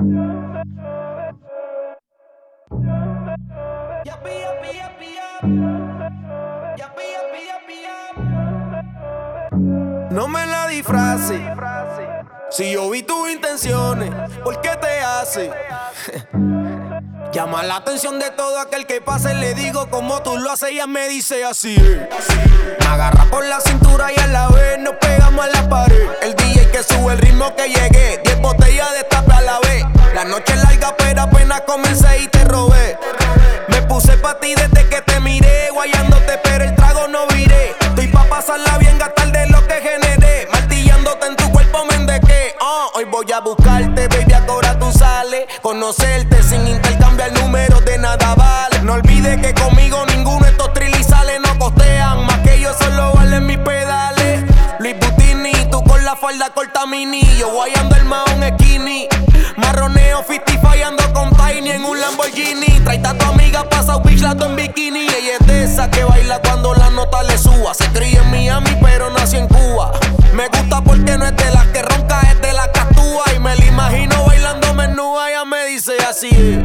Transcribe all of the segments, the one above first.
No me la disfraces. Si yo vi tus intenciones, ¿por qué te hace? Llama la atención de todo aquel que pase. Le digo como tú lo haces, ella me dice así. Me agarra por la cintura y a la vez nos pegamos a la pared. El DJ que sube el ritmo que llegué, 10 botellas de tape a la vez. La noche es larga pero apenas comencé y te robé. Me puse pa' ti desde que te miré, guayándote pero el trago no viré. Estoy pa' pasarla bien, gastar de lo que generé. Martillándote en tu cuerpo me endequé. Hoy voy a buscarte, baby, ahora tú sales. Conocerte sin intercambiar números de nada vale. No olvides que conmigo ninguno de estos trilizales no costean más que yo, solo valen mis pedales. Luis Butini, tú con la falda corta mini, yo guayando el mahón skinny. Marroneo 50 fallando con Tiny en un Lamborghini. Traita a tu amiga pa' South Beach, la en bikini. Ella es de esa que baila cuando la nota le suba. Se cría en Miami pero nació en Cuba. Me gusta porque no es de las que ronca, es de las que actúa. Y me la imagino bailando menúa, ella me dice así.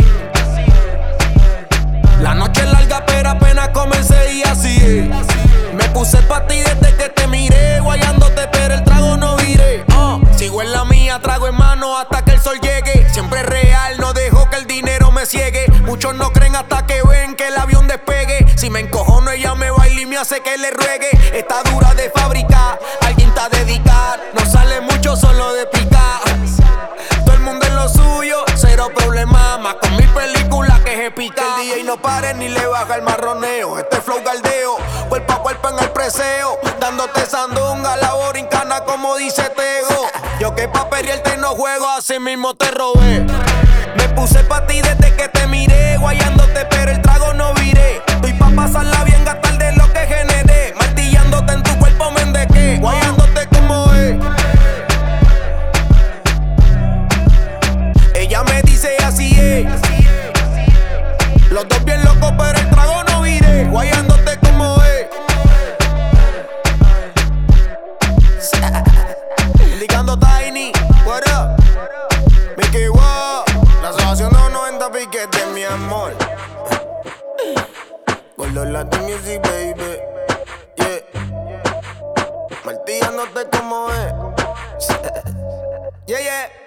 La noche es larga pero apenas comencé y así. Me puse pa' ti desde que te miré, guayándote pero el trago no viré. Sigo en la mía, trago en mano hasta que el sol llegue. Siempre real, no dejo que el dinero me ciegue. Muchos no creen hasta que ven que el avión despegue. Si me encojono ella me baila y me hace que le ruegue. Está dura de fábrica, alguien está dedicar. No sale mucho solo de picar. Todo el mundo en lo suyo, cero problema. Más con mi película que se pica. El DJ no pare ni le baja el marroneo. Este flow galdeo, cuerpo a cuerpo en el preseo. Dándote sandunga, la borincana como dice Tego. Yo que pa' perrearte no juego, así mismo te robé. Me puse pa' ti desde que te miré, guayándote pero el trago no viré. Estoy pa' pasarla bien, gastar de lo que generé. Martillándote en tu cuerpo me endequé, guayándote como es. Ella me dice así es. Los dos bien locos pero el trago no viré, guayándote como es. Indicando Tiny, what up? Mickey Wow, la asociación de 90 piquetes, mi amor. Con los Latin Music, baby. Yeah. Martillándote como es. Yeah, yeah.